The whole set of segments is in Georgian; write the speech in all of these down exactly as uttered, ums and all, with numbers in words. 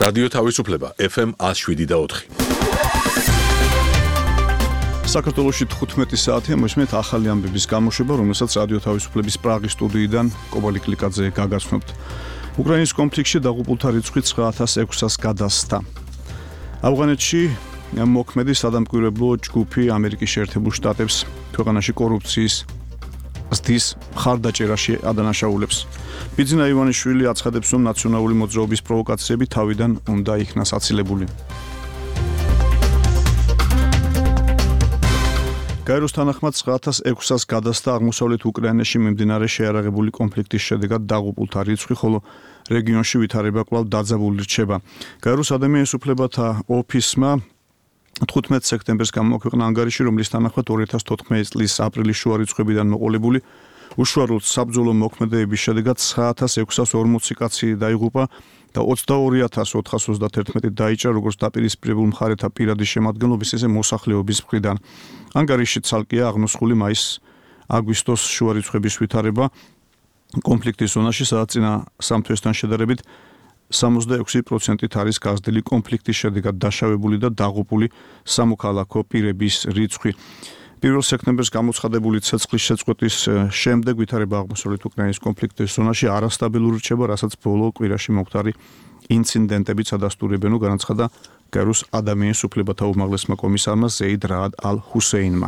რადიო თავისუფლება ეფ ემ one oh seven და four. საქართველოში თხუთმეტი საათია მოისმენთ ახალი ამბების გამოშვება, რომელსაც რადიო თავისუფლების პრაღის სტუდიიდან კობალი კლიკაძე გაგაცნობთ. უკრაინის კონფლიქტში დაღუპულთა რიცხვი nine thousand six hundred გადასცა. ავღანეთში მოქმედი სადამკვირვებლო ჯგუფი ამერიკის შეერთებულ შტატებს ქვეყანაში კორუფციის ზრდის მხარდაჭერაში ადანაშაულებს. ბიძინა ივანიშვილი აცხადებს, რომ ნაციონალური მოძრაობის პროვოკაციები თავიდან უნდა იქნას აცილებული. გაეროს თანახმად nine thousand six hundred გადასცა აღმოსავლეთ უკრაინაში მიმდინარე შეარაღებული კონფლიქტის შედეგად დაღუპულთა რიცხვი, ხოლო რეგიონში ვითარება კვლავ დაძაბული რჩება. გაეროს ადამიანის უფლებათა ოფისმა თხუთმეტ სექტემბერს გამოაქვეყნა ანგარიში, რომლის თანახმად two thousand fourteen წლის აპრილის შუა რიცხვებიდან მოყოლებული უშუალოდ საბრძოლო მოქმედებების შედეგად nine thousand six hundred forty კაცი დაიღუპა და twenty-two thousand four hundred thirty-one დაიჭრა როგორც დაპირისპირებულ მხარეთა პირადი შემადგენლობის, ისე მოსახლეობის მხრიდან. ანგარიში ცალკეა აღნოსხული მაის-აგვისტოს შუა რიცხვების ვითარება კონფლიქტის ზონაში, სადაც წინა სამ თვესთან შედარებით sixty-six პროცენტით არის გაზრდილი კონფლიქტის შედეგად დაშავებული და დაღუპული სამოქალაქო პირების რიცხვი. პირველ სექტემბერს გამოცხადებული ცეცხლის შეწყვეტის შემდეგ ვითარება აღმოსავლეთ უკრაინის კონფლიქტის ზონაში არასტაბილური რჩება, რასაც ბოლო კვირაში მომხდარი ინციდენტებიც ადასტურებენ, განაცხადა გაეროს ადამიანის უფლებათა უმაღლესმა კომისარმა ზეიდ რაად ალ-ჰუსეინმა.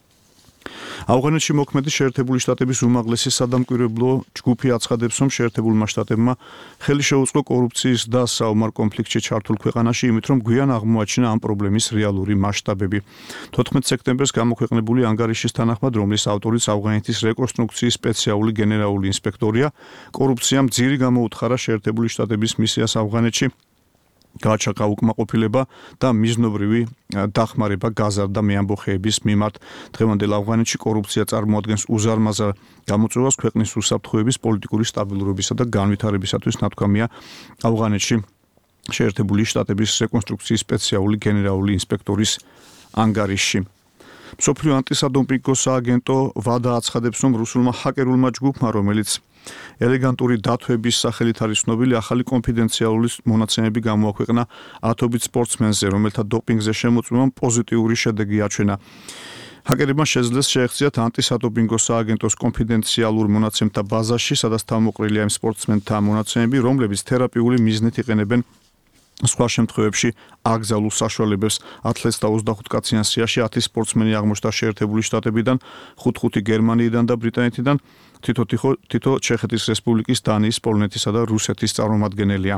ავღანეთში მოქმედი შეერთებული შტატების უმაღლესი სადამკვირვებლო ჯგუფი აცხადებს, რომ შეერთებულმა შტატებმა ხელი შეუწყო კორუფციის და საომარ კონფლიქტში ჩართულ ქვეყანაში, იმით რომ გვიან აღმოაჩინა ამ პრობლემის რეალური მასშტაბები. fourteen სექტემბერს გამოქვეყნებული ანგარიშის თანახმად, რომლის ავტორიც ავღანეთის რეკონსტრუქციის სპეციალური გენერალური ინსპექტორია, კორუფციამ ძირი გამოუთხარა შეერთებული შტატების მისიას ავღანეთში, გააჩაღა უკმაყოფილება და მიზნობრივი დახმარება გაზარდა მეამბოხეების მიმართ. დღევანდელ ავღანეთში კორუფცია წარმოადგენს უზარმაზარ გამოწვევას ქვეყნის უსაფრთხოების, პოლიტიკური სტაბილურობისა და განვითარებისათვის, ნათქვამია ავღანეთში შეერთებული შტატების რეკონსტრუქციის სპეციალური გენერალური ინსპექტორის ანგარიში. მსოფლიო ანტისადომპინგო სააგენტო ვადა აცხადებს, რომ რუსულმა ჰაკერულმა ჯგუფმა, რომელიც ელეგანტური დათვების სახელით არის ცნობილი, ახალი კონფიდენციალური მონაცემები გამოაქვეყნა ათობით სპორტსმენზე, რომელთა დოპინგზე შემოწმებამ პოზიტიური შედეგი აჩვენა. ჰაკერებმა შეძლეს შეეღწიათ ანტისადომპინგო სააგენტოს კონფიდენციალურ მონაცემთა ბაზაში, სადაც თავმოყრილია იმ სპორტსმენთა მონაცემები, რომლებიც თერაპიული მიზნით იყენებენ სხვა შემთხვევებში აკრძალულ საშუალებებს. ათლეტს და ოცდახუთ კაციან სიაში ათი სპორტსმენი აღმოჩნდა შეერთებული შტატებიდან, ხუთი გერმანიიდან და ბრიტანეთიდან, თითო თითო ჩეხეთის რესპუბლიკის, დანიის, პოლონეთისა და რუსეთის წარმომადგენელია.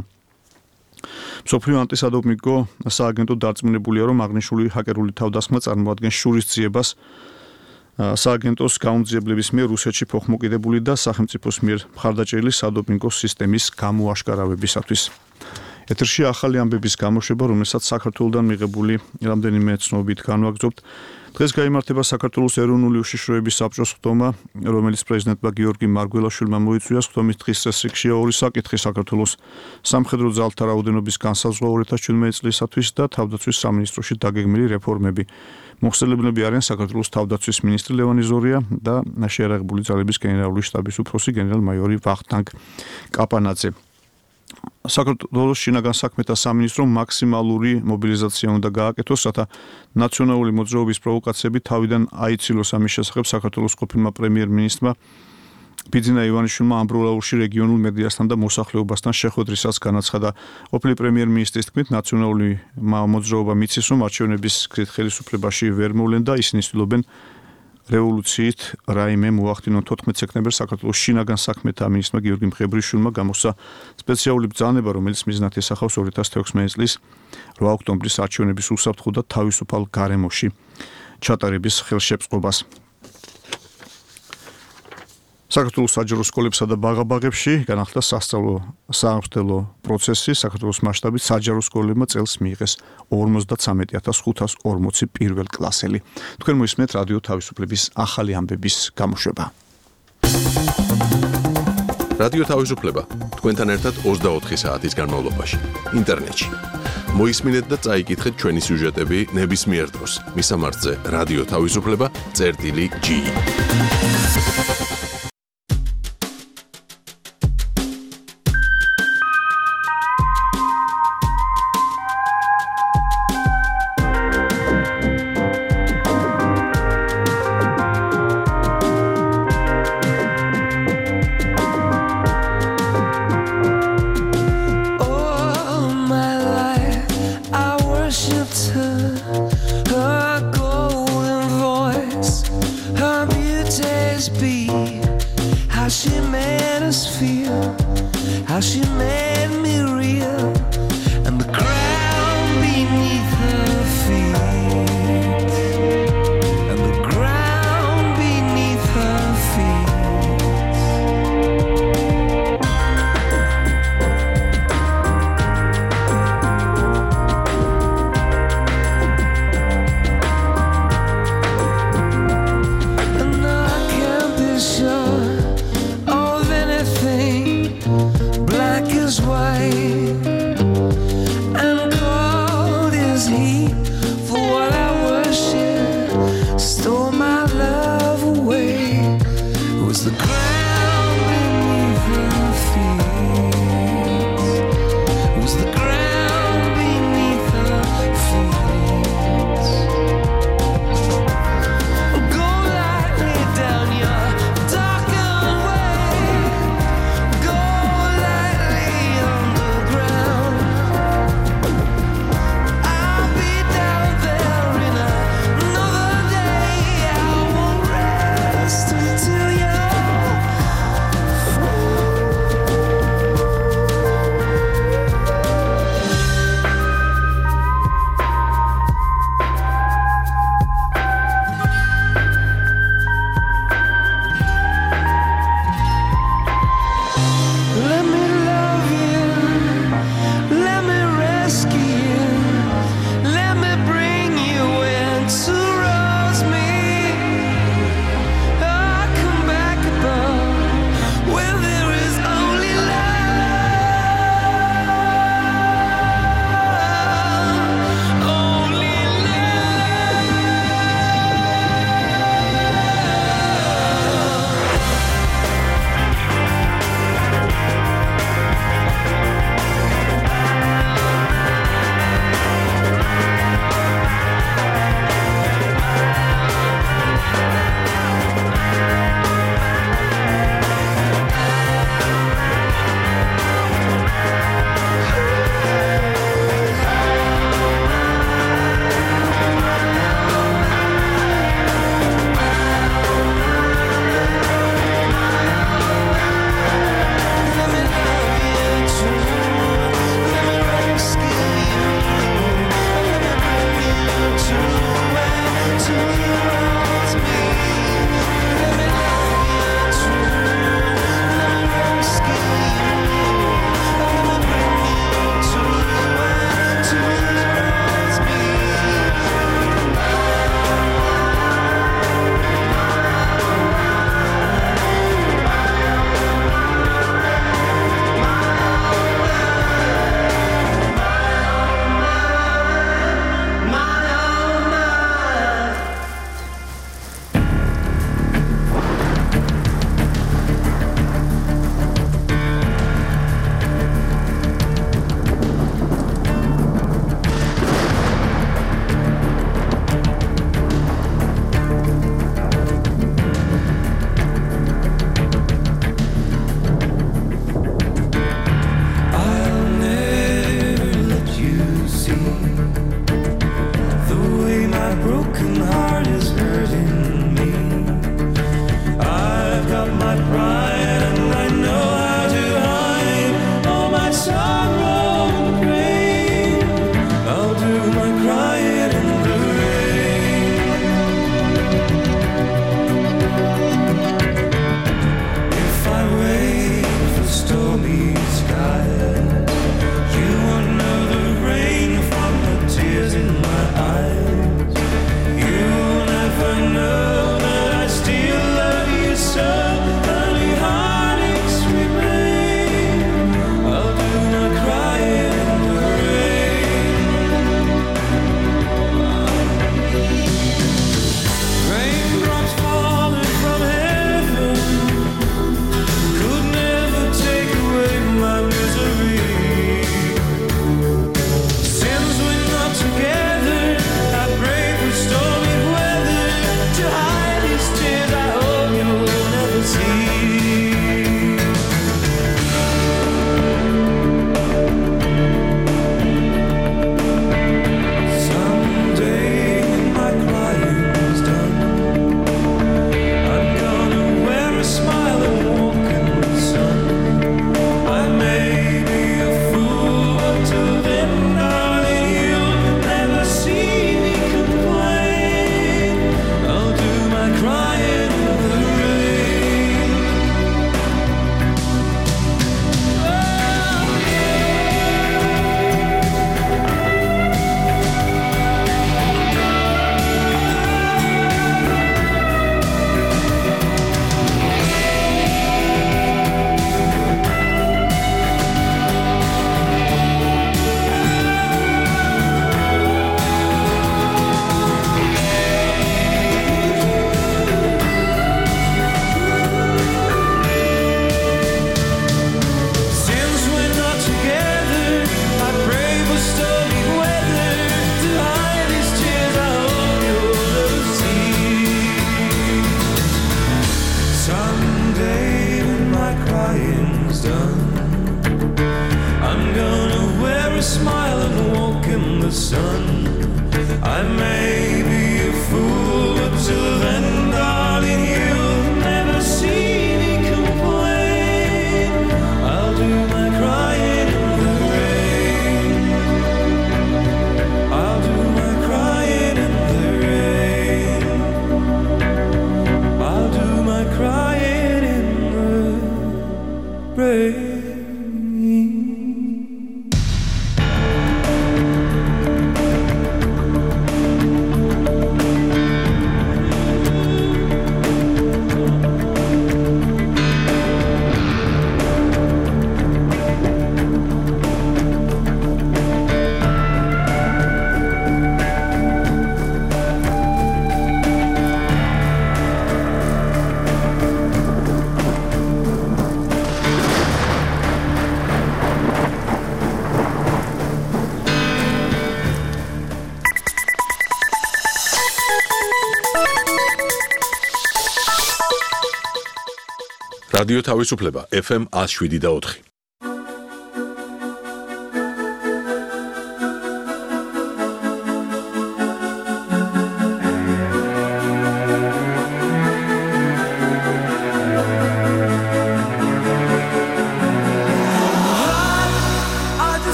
მსოფლიო ანტისადომპინგო სააგენტო დარწმუნებულია, რომ აღნიშნული ჰაკერული თავდასხმა წარმოადგენს შურისძიებას სააგენტოს გაუმძიებლების მიერ რუსეთში փոխმოკიდებული და სახელმწიფოს მიერ მხარდაჭერილი სადოპინგო სისტემის გამოაშკარავებისათვის. ეთერში ახალი ამბების გამოშვება, რომელსაც საქართველოსდან მიღებული რამდენიმე ცნობებით განვაგრძობთ. დღეს გაიმართება საქართველოს ეროვნული უშიშროების საბჭოს ხდომა, რომელიც პრეზიდენტმა გიორგი მარგველაშვილმა მოიწვია. ხდომის დღის წესრიგშია ორი საკითხი: საქართველოს სამხედრო ძალთა რაოდენობის განსაზღვრა two thousand seventeen წლისათვის და თავდაცვის სამინისტროში დაგეგმილი რეფორმები. მოხსენებელები არიან საქართველოს თავდაცვის მინისტრი ლევანი ზორია და შეიარაღებული ძალების გენერალური შტაბის უფროსი გენერალ-მაიორი ვახტანგ კაპანაძე. საქართველოს შინაგან საქმეთა სამინისტრომ მაქსიმალური მობილიზაცია უნდა გააკეთოს, რათა ნაციონალური მოძრაობის პროვოკაციები თავიდან აიცილოს. ამის შესახებ საქართველოს ყოფილმა პრემიერ-მინისტრმა ბიძინა ივანიშვილმა ამბროლაურში რეგიონულ მედიასთან და მოსახლეობასთან შეხვედრისას განაცხადა. ყოფილი პრემიერ-მინისტრის თქმით, ნაციონალური მოძრაობა მიცის, რომ არჩევნების გზით ხელისუფლებაში ვერ მოვლენ და ისინი ცდილობენ რევოლუციით რაიმე მოახდინონ. fourteen სექტემბერს საქართველოს შინაგან საქმეთა მინისტრმა გიორგი მხებრიშვილმა გამოსცა სპეციალური ბრძანება, რომელიც მიზნად ესახავს two thousand sixteen წლის eight ოქტომბრის არჩევნების უსაფრთხო და თავისუფალ გარემოში ჩატარების ხელშეწყობას. საქართველოს საჯარო სკოლებსა და ბაღაბაღებში განახლდა სასწავლო სამართლო პროცესი. საქართველოს მასშტაბით საჯარო სკოლებმა წელს მიიღეს ორმოცდათვრამეტ ათას ხუთას ორმოცი პირველ კლასელი. თქვენ მოისმენთ რადიო თავისუფლების ახალი ამბების გამოშვება. რადიო თავისუფლება თქვენთან ერთად ოცდაოთხი საათის განმავლობაში ინტერნეტში. მოისმინეთ და წაიკითხეთ ჩვენი სიუჟეტები ნებისმიერ დროს. მისამართზე რადიო თავისუფლება წერტილი ჯი. how she made us feel, how she made me real, and the ground beneath her feet, and the ground beneath her feet. And I can't be sure of anything. Black is white and cold is heat. For what I worship stole my love away. It was the ground beneath her feet. It was the ground beneath her feet. Go lightly down your darkened way. Go lightly underground. I'll be down there in another day. I won't rest until you're crying's done. I'm gonna wear a smile and walk in the sun. I may be a fool, but till then, darling, you'll never see me complain. I'll do my crying in the rain. I'll do my crying in the rain. I'll do my crying in the rain. რადიო თავისუფლება ეფ ემ one oh seven და four.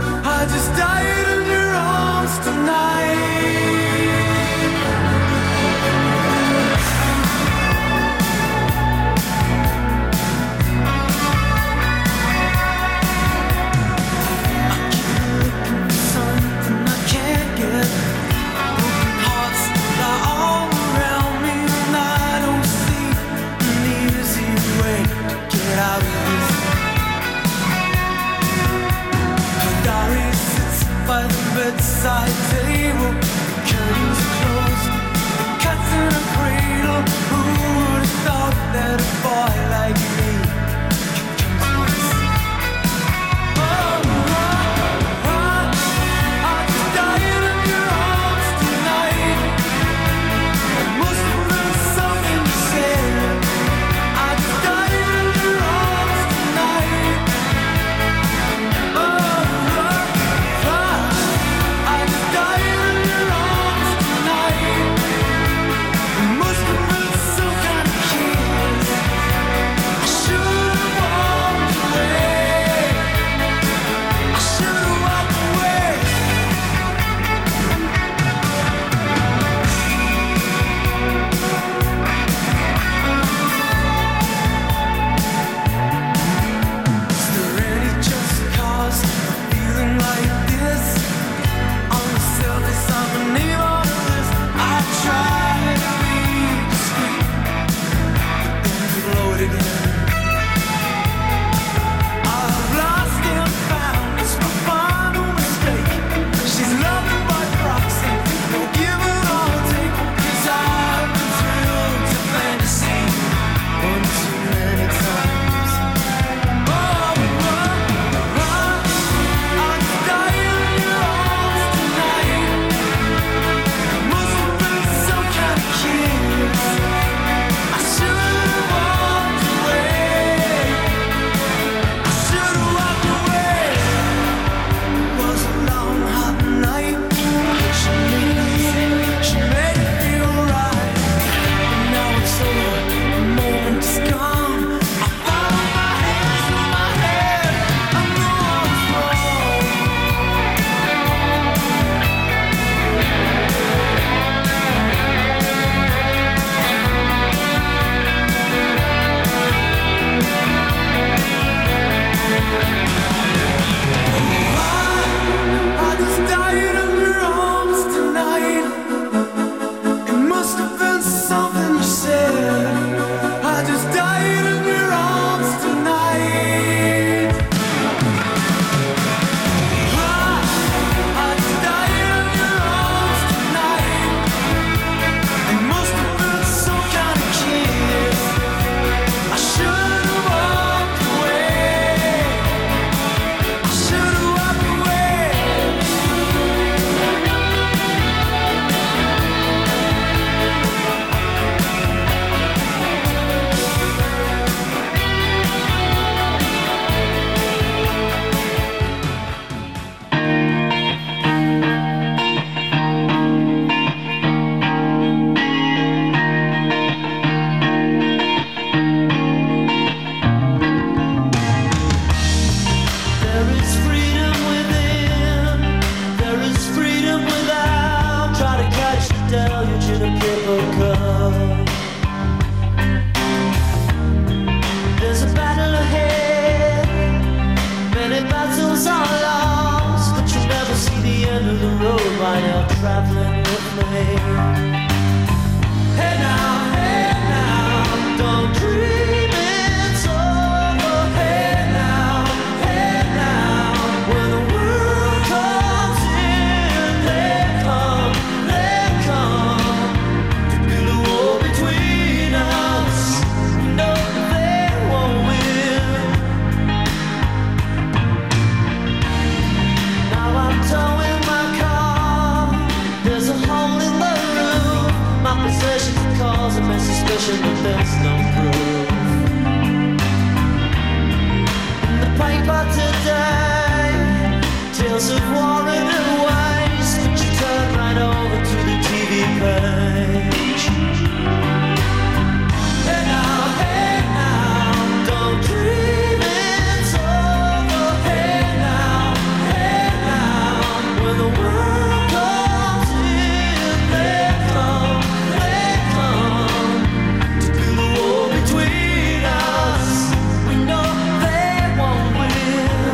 Tonight speculation, but there's no proof. In the paper today, tales of war and waste, but you turn right over to the T V page. Hey now, hey now, don't dream it's over. Hey now, hey now, when the world comes in, they come, they come to build a wall between us. We know they won't win.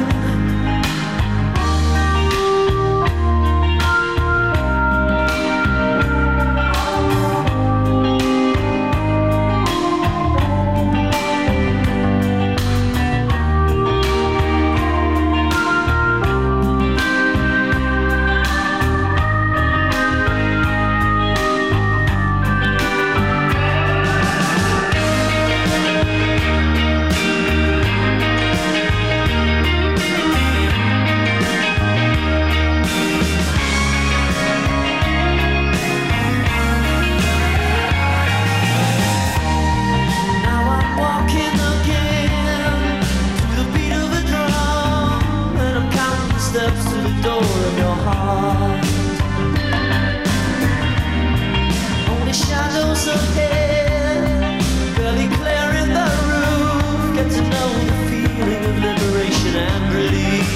Now I'm walking again to the beat of a drum, and I'm counting the steps to the door of your heart. Only shadows ahead, barely clearing the roof. Get to know the feeling of liberation and release.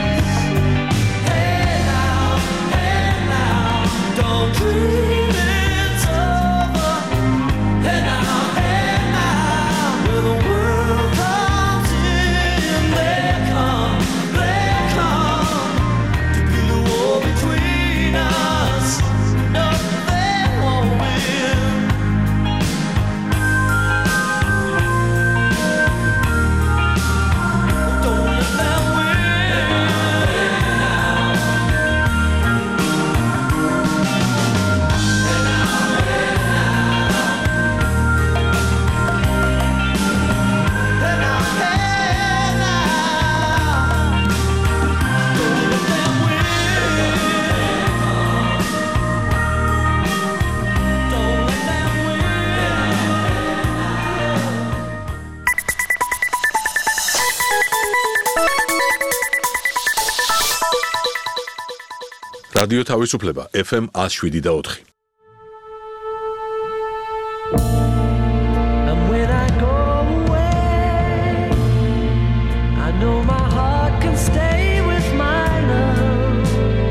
Hey now, hey now, don't dream it's over. Hey now, hey now, when the world comes in, they come, they come to build a wall between us. No, they won't win. Don't let them win. Hey now, hey now, don't let them win. Don't let them რადიო თავისუფლება ეფ ემ one oh seven და four. And when I go away, I know my heart can stay with my love.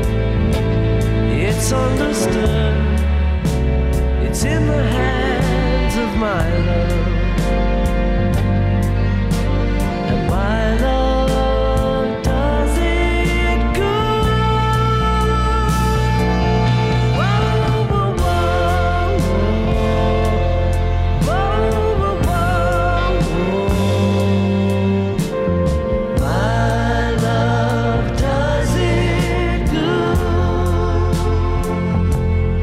It's understood, it's in the hands of my love. And my love does it good. Whoa, whoa, whoa, whoa, whoa, whoa, whoa. My love does it good.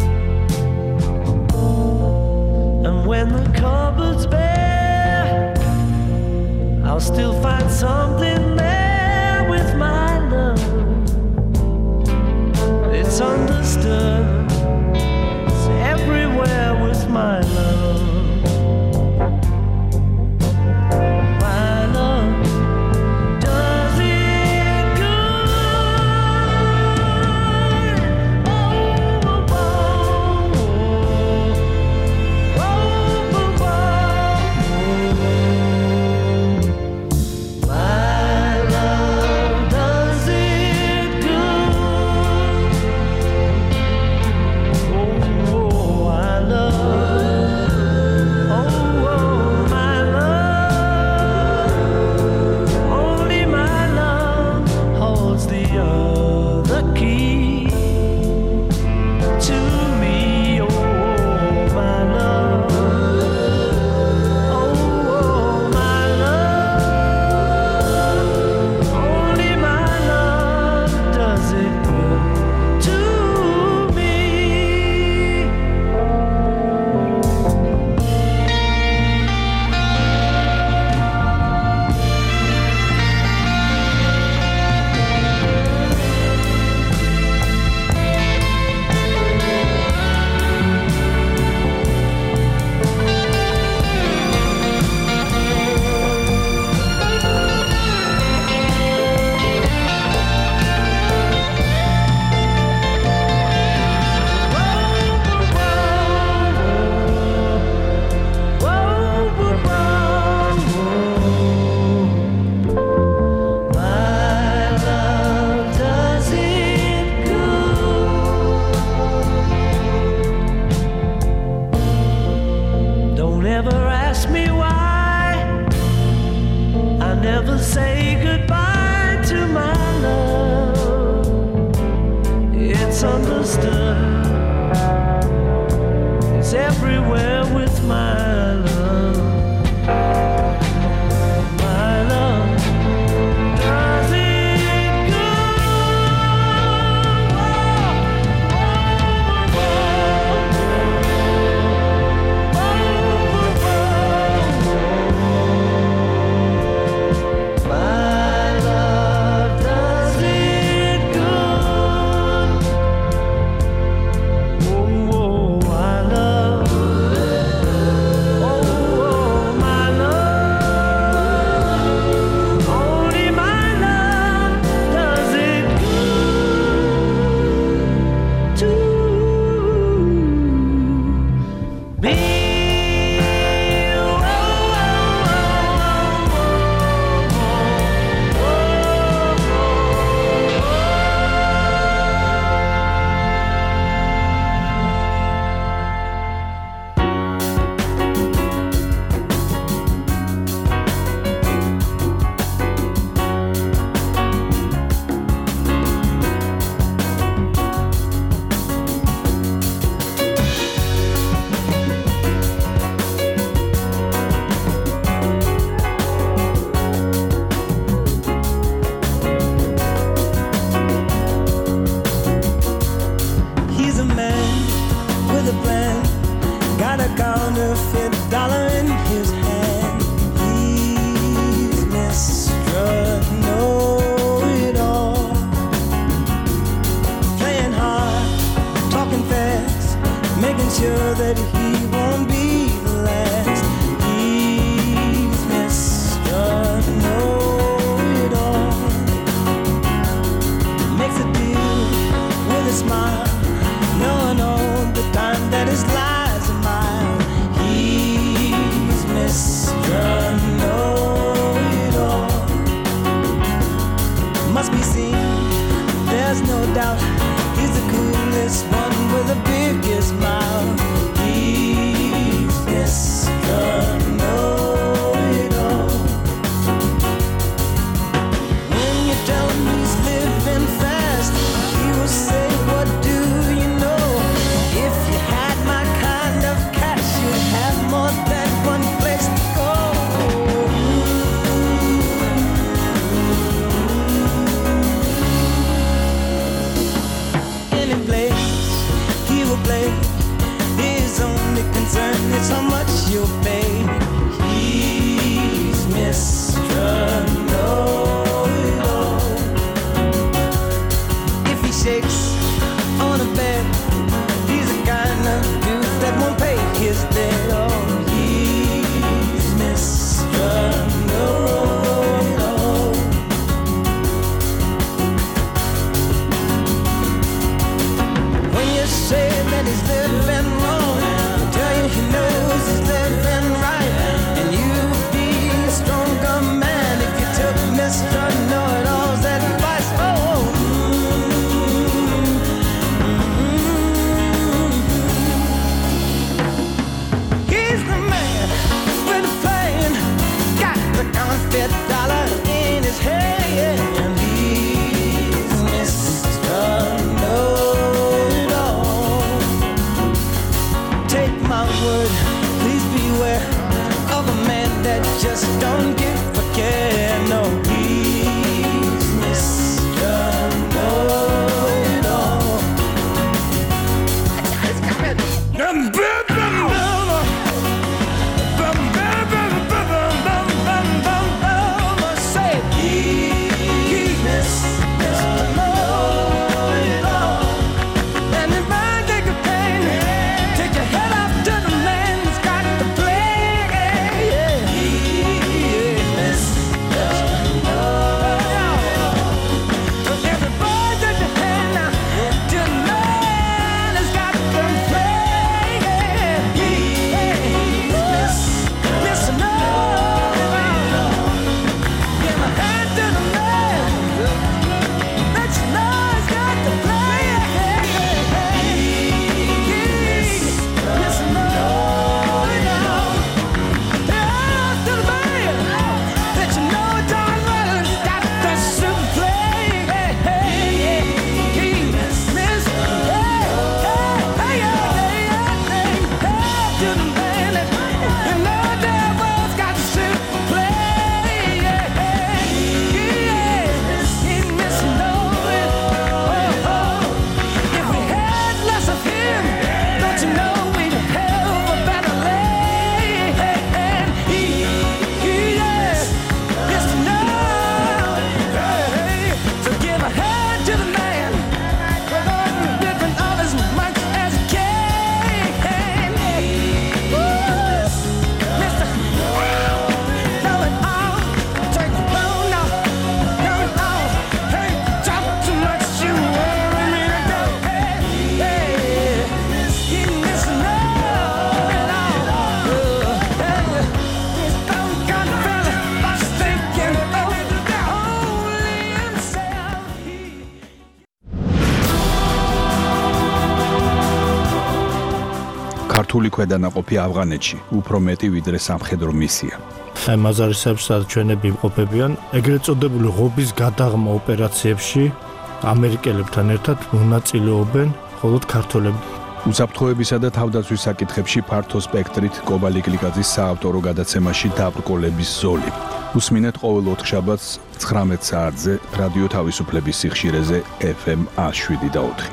sure that he won't be the last. He's Mister Know-It-All. Makes a deal with a smile, knowing all the time that his lies are mine. He's Mister Know-It-All. Must be seen, there's no doubt. He's the coolest one with the biggest smile. He's Mister Know-It-All. When you tell him he's living fast, he will say, what do you know? If you had my kind of cash, you'd have more than one place to go. Any place he will play, his only concern is how much you'll pay. He's Mister Know-It-All. If he shakes on a bed, he's the kind of dude that won't pay his debt. Oh, he's Mister Know-It-All. When you say that he's living wrong, he'll tell you he knows he's living right. And you'd be a stronger man if you took Mister Know-It-All's advice. Oh, he's the man with the plan, got the counterfeit dollar in his hand. He's Mister Know-It-All. Take my word, please beware of a man that just don't give a care. No, he's Mister Know-It-All. Say, he's Mister Know-It-All. And if I take a pain, take your head up to the man who's got the plan. He's Mister Know-It-All. So everybody take your hand now to the man who's got the plan. He's Mister Know-It-All. Give my hand to the man that you know has got the plan. He's Mister Know-It-All. Hand to the man that you know darn well has got the super plan. He's Mister Know-It-All. Hand to the man that you know darn well has got the super plan. He's Mister Know-It-All. If we had less of him, don't you know we'd have a better land? He, he is Mister Know-It-All. So give a hand to the man, living all as much as he can. Mister Know-It-All, take the blow now. Know-It-All, hey, talk too much, you worry me to go. Hey, hey, he Mister Know-It-All. Hey, this dumb kind of fella, was thinking of only himself. ქართული ქვედანაყოფი ავღანეთში უფრო მეტი ვიდრე სამხედრო მისია. ხემაზარისებს ჩვენები იმყოფებიან ეგრეთ წოდებული ღობის გადაღმა ოპერაციებში ამერიკელებთან ერთად მონაწილეობენ მხოლოდ ქართველები. უსაფრთხოებისა და თავდაცვის საკითხებში ფართო სპექტრით კობალი გლიკაძის საავტორო გადაცემაში დაბრკოლების ზოლი. უსმინეთ ყოველ ოთხშაბათს ცხრამეტ საათზე რადიო თავისუფლების სიხშირეზე ეფ ემ ას შვიდი და ოთხი.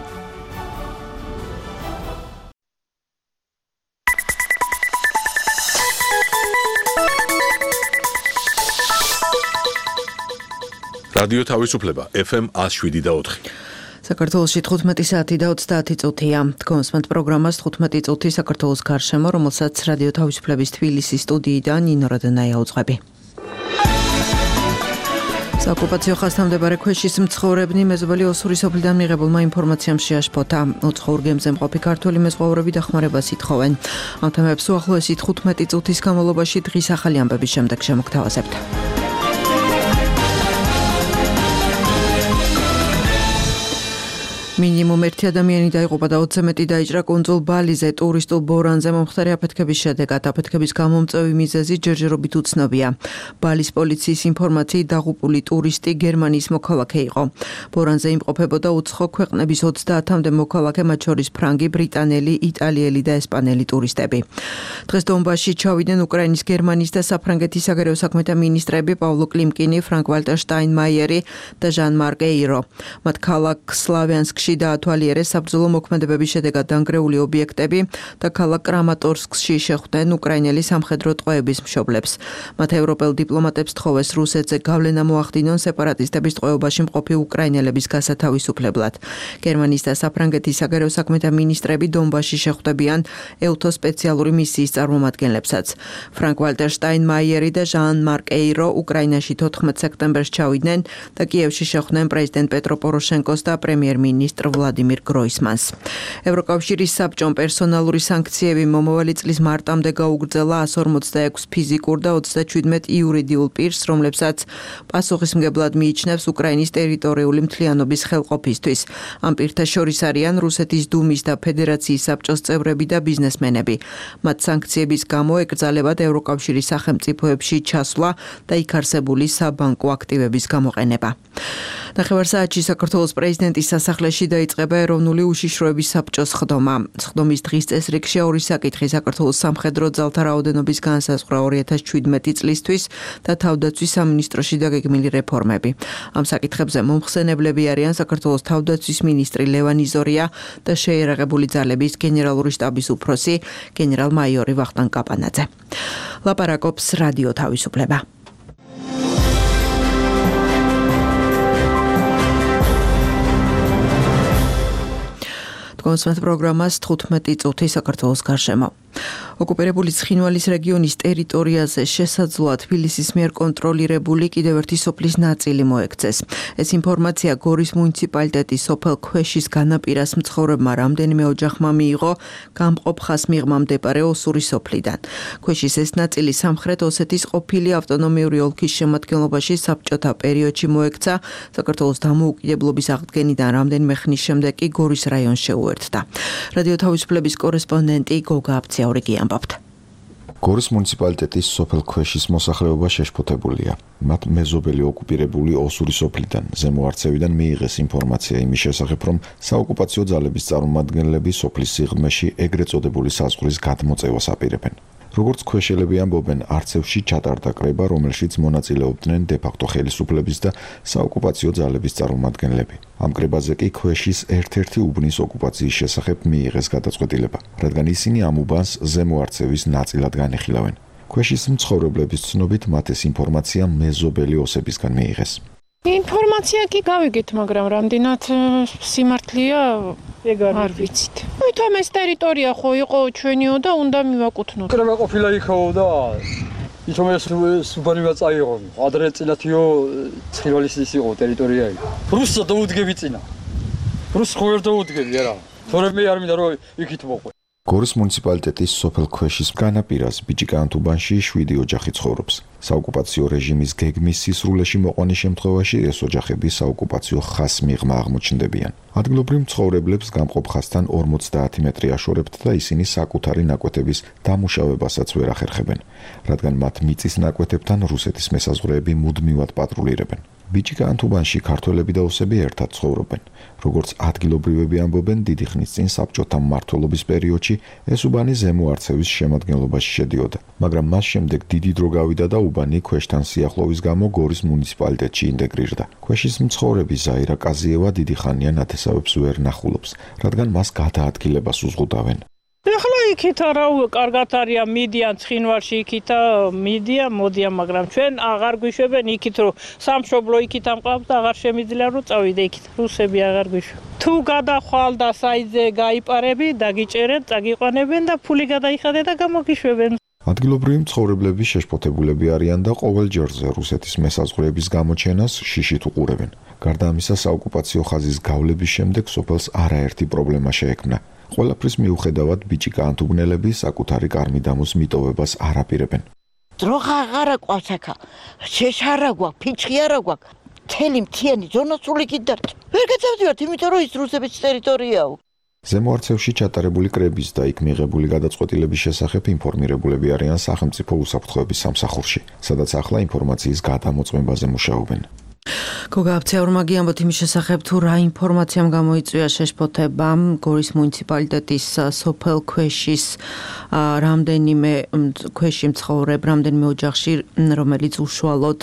რადიო თავისუფლება ეფ ემ ას შვიდი და ოთხი. საქართველოში თხუთმეტი საათი და ოცდაათი წუთია. Თქვენს პროგრამას თხუთმეტი წუთი საქართველოს გარშემო, რომელსაც რადიო თავისუფლების თბილისის სტუდიიდან ნინო რადანაია უძღვები. საოკუპაციო ხაზთან მდებარე ქვეშის მცხოვრებნი მეზობელი ოსური სოფლიდან მიღებულმა ინფორმაციამ შეაშფოთა. უცხოურ გემზე მყოფი ქართველი მეზღვაურები დახმარებას ითხოვენ. ამ თემებს უახლოესი თხუთმეტი წუთის განმავლობაში დღის ახალი ამბების შემდეგ შემოგთავაზებთ. მინიმუმ ერთი ადამიანი დაიღუპა და ოცზე მეტი დაიჭრა კუნძულ ბალიზე ტურისტულ ბორანზე მომხდარი აფეთქების შედეგად. აფეთქების გამომწვევი მიზეზი ჯერჯერობით უცნობია. ბალის პოლიციის ინფორმაციით დაღუპული ტურისტი გერმანიის მოქალაქე იყო. ბორანზე იმყოფებოდა უცხო ქვეყნების ოცდაათამდე მოქალაქე, მათ შორის ფრანგი, ბრიტანელი, იტალიელი და ესპანელი ტურისტები. დღეს დონბასში ჩავიდნენ უკრაინის, გერმანიის და საფრანგეთის საგარეო საქმეთა მინისტრები პავლო კლიმკინი, ფრანკ-ვალტერ შტაინმაიერი და ჟან-მარკ ეირო. მათ ქალაქ სლავიანსკში დაათვალიერეს საბრძოლო მოქმედებების შედეგად დანგრეული ობიექტები და ქალაქ კრამატორსკში შეხვდნენ უკრაინელი სამხედრო ტყვეების მშობლებს. მათ ევროპელ დიპლომატებს თხოვეს რუსეთზე გავლენა მოახდინონ სეპარატისტების ტყვეობაში მყოფი უკრაინელების გასათავისუფლებლად. გერმანიის და საფრანგეთის საგარეო საქმეთა მინისტრები დონბასში შეხვდებიან ევთო სპეციალური მისიის წარმომადგენლებსაც. ფრანკ-ვალტერ შტაინმაიერი და ჟან-მარკ ეირო უკრაინაში თოთხმეტ სექტემბერს ჩავიდნენ და კიევში შეხვდნენ პრეზიდენტ პეტრო პოროშენკოს და პრემიერ-მინისტრ ვლადიმირ გროისმანს. ევროკავშირის საბჭომ პერსონალური სანქციები მომავალი წლის მარტამდე გაუგრძელა εκατს ორმოცდაექვსი ფიზიკურ და ოცდაჩვიდმეტ იურიდიულ პირს, რომლებსაც პასუხისმგებლად მიიჩნევს უკრაინის ტერიტორიული მთლიანობის ხელყოფისთვის. ამ პირთა შორის არიან რუსეთის დუმის და ფედერაციის საბჭოს წევრები და ბიზნესმენები. მათ სანქციების გამო ეკრძალებათ ევროკავშირის სახელმწიფოებში ჩასვლა და იქ არსებული საბანკო აქტივების გამოყენება. ნახევარსაათში საქართველოს პრეზიდენტის სასახლეში დაიწყება ეროვნული უშიშროების საბჭოს ხდომა. ხდომის დღის წესრიგში ორი საკითხი: საქართველოს სამხედრო ძალთა რაოდენობის განსაზღვრა ორი ათას შვიდმეტი წლისთვის და თავდაცვის სამინისტროში დაგეგმილი რეფორმები. ამ საკითხებზე მომხსენებლები არიან საქართველოს თავდაცვის მინისტრი ლევან იზორია და შეიარაღებული ძალების გენერალური შტაბის უფროსი გენერალ-მაიორი ვახტანგ კაპანაძე. ლაპარაკობს რადიო თავისუფლება. კონსმეთ პროგრამას თხუთმეტი წუთი საქართველოს გარშემო. ოკუპირებული ცხინვალის რეგიონის ტერიტორიაზე შესაძლოა თბილისის მიერ კონტროლირებული კიდევ ერთი სოფლის ნაწილი მოექცეს. ეს ინფორმაცია გორის მუნიციპალიტეტის სოფელ ქვეშის განაპირას მცხოვრებმა რამდენიმე ოჯახმა მიიღო გამყოფ ხასმიღმა მდებარე ოსური სოფლიდან. ქვეშის ეს ნაწილი სამხრეთ ოსეთის ყოფილი ავტონომიური ოლქის შემადგენლობაში საბჭოთა პერიოდში მოექცა. საქართველოს დამოუკიდებლობის აღდგენიდან რამდენიმე ხნის შემდეგ კი გორის რაიონს შეუერთდა. რადიო თავისუფლების კორესპონდენტი გოგა აბციაური გიამბობთ. გორის მუნიციპალიტეტის სოფელ ქვეშის მოსახლეობა შეშფოთებულია. მათ მეზობელი ოკუპირებული ოსური სოფლიდან ზემო არცევიდან მიიღეს ინფორმაცია იმის შესახებ, რომ საოკუპაციო ძალების წარმომადგენლები სოფლის სიღრმეში ეგრეთ წოდებული საზღვრის გადმოწევას აპირებენ. როგორც ქვეშელები ამბობენ, არცევში ჩატარდა კრება, რომელშიც მონაწილეობდნენ დე-ფაქტო ხელისუფლების და საოკუპაციო ძალების წარმომადგენლები. ამ კრებაზე კი ქვეშის ერთ-ერთი უბნის ოკუპაციის შესახებ მიიღეს გადაწყვეტილება, რადგან ისინი ამ უბანს ზემო არცევის ნაწილად განიხილავენ. ქვეშის მცხოვრებლების ცნობით მათ ეს ინფორმაცია მეზობელი ოსებისგან მიიღეს. ინფორმაცია კი გავიგეთ, მაგრამ რამდენად სიმართლეა არ ვიცით. თვითონ ეს ტერიტორია ხო იყო ჩვენიო და უნდა მივაკუთვნოთ. კრება ყოფილა იქაო და ითომ ეს სუბანივა წაიღო. ადრე წინათიო ცხინვალის ის იყო ტერიტორია იყო. რუსსა დაუდგები წინა. რუს ხო ვერ დაუდგები არა. თორემ მე არ მინდა რომ იქით მოყვე. გორის მუნიციპალიტეტის სოფელ ქვეშის განაპირას ბიჭიკანთუბანში შვიდი ოჯახი ცხოვრობს. საოკუპაციო რეჟიმის გეგმის სისრულეში მოყვანის შემთხვევაში ეს ოჯახები საოკუპაციო ხასმიღმა აღმოჩნდებიან. ადგილობრივ მცხოვრებლებს გამყოფ ხასთან ორმოცდაათი მეტრი აშორებთ და ისინი საკუთარი ნაკვეთების დამუშავებასაც ვერ ახერხებენ, რადგან მათ მიწის ნაკვეთებთან რუსეთის მესაზღვრეები მუდმივად პატრულირებენ. ბიჭიკანთუბანში ქართველები და ოსები ერთად ცხოვრობენ. როგორც ადგილობრივები ამბობენ, დიდი ხნის წინ საბჭოთა მმართველობის პერიოდში ეს უბანი ზემო არცევის შემადგენლობაში შედიოდა, მაგრამ მას შემდეგ დიდი დრო გავიდა და უბანი ქვეშთან სიახლოვის გამო გორის მუნიციპალიტეტში ინტეგრირდა. ქვეშის მცხოვრები ზაირა კაზიევა დიდი ხანია ნათესავებს ვერ ნახულობს, რადგან მას გადაადგილებას უზღუდავენ. ახლა იქით რა კარგად არიან, მიდიან ცხინვალში იქითა, მიდიან, მოდიან, მაგრამ ჩვენ აღარ გვიშვებენ იქით, რომ სამშობლო იქით ამყავს და აღარ შემიძლია რომ წავიდე იქით. რუსები აღარ გვიშვენ. თუ გადახვალდა საიძე გაიპარები, დაგიჭერენ, წაგიყვანებენ და ფული გადაიხადე და გამოგიშვებენ. ადგილობრივი მცხოვრებლები შეშფოთებულები არიან და ყოველ ჯერზე რუსეთის მესაზღვრეების გამოჩენას შიშით უყურებენ. გარდა ამისა, საოკუპაციო ხაზის გავლების შემდეგ სოფელს არაერთი პრობლემა შეექმნა. ყველაფრის მიუხედავად, ბიჭიკაანთუგნელები საკუთარი კარმიდამოს მიტოვებას არ აპირებენ. დროხა აღარ აყვავს აქა. შეშ არ აგვაქვს, ფიჩხი არ აგვაქვს. მთელი მთიანი ზონა სულ იქით დარჩა. ვერ გაწევდივართ, იმიტომ რომ ის რუსების ტერიტორიაა. ზემო არცევში ჩატარებული კრების და იქ მიღებული გადაწყვეტილების შესახებ ინფორმირებულები არიან სახელმწიფო უსაფრთხოების სამსახურში, სადაც ახლა ინფორმაციის გადამოწმებაზე მუშაობენ. გოგა აფცეურმაგი ამბობთ იმის შესახებ, თუ რა ინფორმაციამ გამოიწვია შეშფოთება გორის მუნიციპალიტეტის სოფელ ქვეშის რამდენიმე ქვეში მცხოვრებ, რამდენიმე ოჯახში, რომელიც უშუალოდ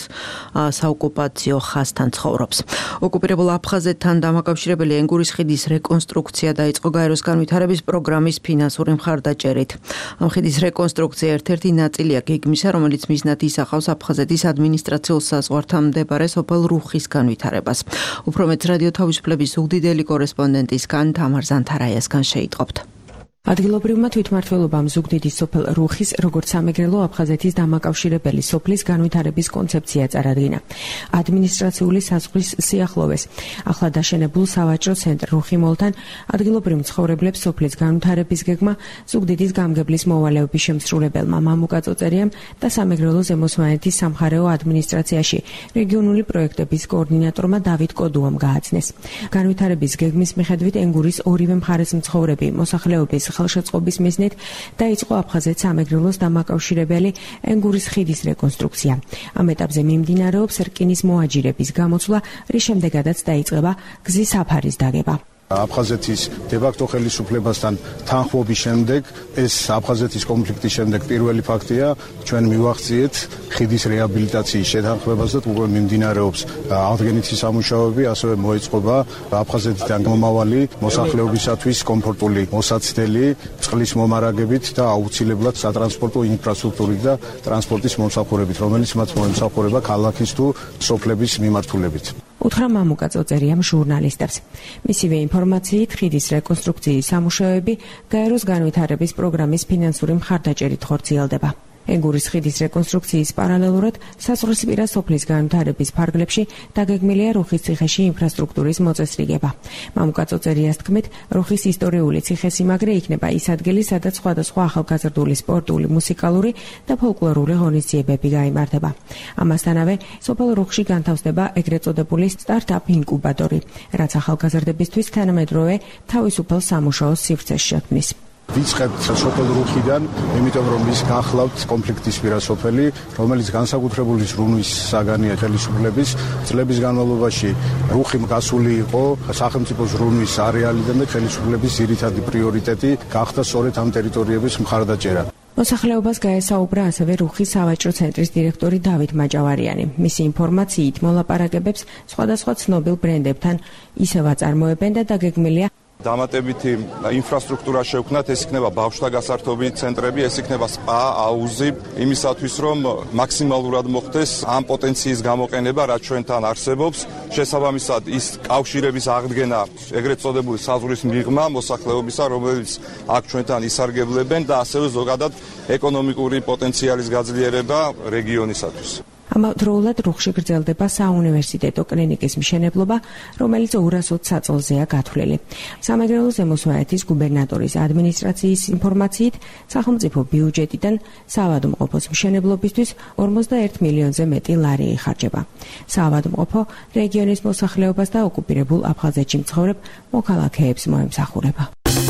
საოკუპაციო ხაზთან ცხოვრობს. ოკუპირებულ აფხაზეთთან დამაკავშირებელი ენგურის ხიდის რეკონსტრუქცია დაიწყო გაეროს განვითარების პროგრამის ფინანსური მხარდაჭერით. ამ ხიდის რეკონსტრუქცია ერთ-ერთი ნაწილია გეგმისა, რომელიც მიზნად ისახავს აფხაზეთის ადმინისტრაციულ საზღვართან მდებარე სოფელ რუხის განვითარებას. უფრო მეტ რადიო თავისუფლების ზუგდიდელი კორესპონდენტისგან თამარ ზანთარაიასგან შეიტყობთ. ადგილობრივმა თვითმმართველობამ ზუგდიდის სოფელ რუხის როგორც სამეგრელო აფხაზეთის დამაკავშირებელი სოფლის განვითარების კონცეფცია წარადგინა. ადმინისტრაციული საზღვრის სიახლოვეს ახლა დაშენებულ სავაჭრო ცენტრ რუხიმოლთან ადგილობრივ მცხოვრებლებს სოფლის განვითარების გეგმა ზუგდიდის გამგებლის მოვალეობის შემსრულებელმა მამუკა წოწერიამ და სამეგრელო ზემოსვანეთის სამხარეო ადმინისტრაციაში რეგიონული პროექტების კოორდინატორმა დავით კოდუამ გააცნეს. განვითარების გეგმის მიხედვით ენგურის ორივე მხარეს მცხოვრები მოსახლეობის ხელშეწყობის მიზნით დაიწყო აფხაზეთ სამეგრელოს დამაკავშირებელი ენგურის ხიდის რეკონსტრუქცია. ამ ეტაპზე მიმდინარეობს რკინის მოაჯირების გამოცვლა, რის შემდეგაც დაიწყება გზის საფარის დაგება. აფხაზეთის დე-ფაქტო ხელისუფლებასთან თანხმობის შემდეგ, ეს აფხაზეთის კონფლიქტის შემდეგ პირველი ფაქტია, ჩვენ მივახციეთ ხიდის რეაბილიტაციის შეთანხმებას და უკვე მიმდინარეობს აღდგენითი სამუშაოები, ასევე მოეწყობა აფხაზეთიდან მომავალი მოსახლეობისათვის კომფორტული მოსაცდელი წყლის მომარაგებით და აუცილებლად სატრანსპორტო ინფრასტრუქტურით და ტრანსპორტის მომსახურებით, რომელიც მათ მოემსახურება ქალაქის თუ სოფლების მიმართულებით. უთხრა მამუკა წოწერიამ ჟურნალისტებს. მისივე ინფორმაციით, ხიდის რეკონსტრუქციის სამუშაოები გაეროს განვითარების პროგრამის ფინანსური მხარდაჭერით ხორციელდება. ენგურის ხიდის რეკონსტრუქციის პარალელურად საზღვრისპირა სოფლის განვითარების ფარგლებში დაგეგმილია რუხის ციხეში ინფრასტრუქტურის მოწესრიგება. მამუკა წოწერიას თქმით, რუხის ისტორიული ციხესიმაგრე იქნება ის ადგილი, სადაც სხვადასხვა ახალგაზრდული სპორტული, მუსიკალური და ფოლკლორული ღონისძიებები გაიმართება. ამასთანავე, სოფელ რუხში განთავსდება ეგრეთ წოდებული სტარტაპ ინკუბატორი, რაც ახალგაზრდებისთვის თანამედროვე თავისუფალ სამუშაოს სივრცეს შექმნის. ვიწყებთ სოფელ რუხიდან, იმიტომ რომ ის გახლავთ კონფლიქტისპირა სოფელი, რომელიც განსაკუთრებული ზრუნვის საგანია ხელისუფლების წლების განმავლობაში. რუხი გასული იყო სახელმწიფო ზრუნვის არეალიდან და ხელისუფლების ძირითადი პრიორიტეტი გახდა სწორედ ამ ტერიტორიების მხარდაჭერა. მოსახლეობას გაესაუბრა ასევე რუხის სავაჭრო ცენტრის დირექტორი დავით მაჭავარიანი. მისი ინფორმაციით მოლაპარაკებებს სხვადასხვა ცნობილ ბრენდებთან ისევ აწარმოებენ და დაგეგმილია დამატებითი ინფრასტრუქტურა შევქმნათ, ეს იქნება ბავშვთა გასართობი ცენტრები, ეს იქნება სპა, აუზი, იმისათვის რომ მაქსიმალურად მოხდეს ამ პოტენციის გამოყენება, რაც ჩვენთან არსებობს. შესაბამისად, ის კავშირების აღდგენა, ეგრეთ წოდებული საზღვრის მიღმა მოსახლეობისა, რომელიც აქ ჩვენთან ისარგებლებენ და ასევე ზოგადად ეკონომიკური პოტენციალის გაძლიერება რეგიონისათვის. ამავდროულად რუხში გრძელდება საუნივერსიტეტო კლინიკის მშენებლობა, რომელიც ორას ოცი საწოლზეა გათვლილი. სამეგრელო ზემოსვანეთის გუბერნატორის ადმინისტრაციის ინფორმაციით, სახელმწიფო ბიუჯეტიდან საავადმყოფოს მშენებლობისთვის ორმოცდაერთ მილიონზე მეტი ლარი იხარჯება. საავადმყოფო რეგიონის მოსახლეობას და ოკუპირებულ აფხაზეთში მცხოვრებ მოქალაქეებს მოემსახურება.